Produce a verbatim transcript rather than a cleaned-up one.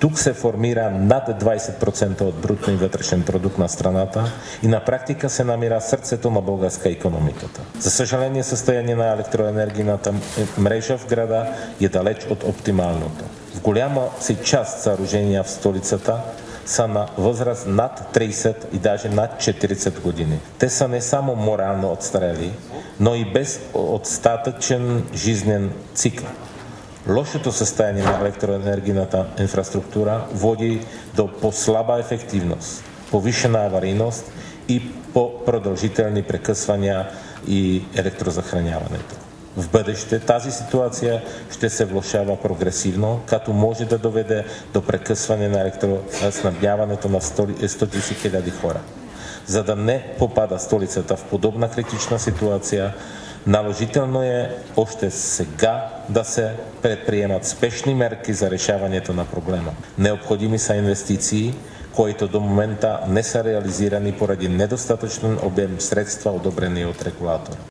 Тук се формира над двайсет процента от брутния вътрешен продукт на страната и на практика се намира сърцето на българска икономиката. За съжаление, състояние на електроенергийната мрежа в града е далеч от оптималното. В голяма си част съоръжения в столицата са на възраст над трийсет и даже над четирийсет години. Те са не само морално отстарели, но и без остатъчен жизнен цикъл. Лошото състояние на електроенергийната инфраструктура води до по-слаба ефективност, повишена аварийност и по-продължителни прекъсвания и електрозахраняването. В бъдеще тази ситуация ще се влошава прогресивно, като може да доведе до прекъсване на електроснабдяването на стотици хиляди хора. За да не попада столицата в подобна критична ситуация, наложително е още сега да се предприемат спешни мерки за решаването на проблема. Необходими са инвестиции, които до момента не са реализирани поради недостатъчен обем средства, одобрени от регулатора.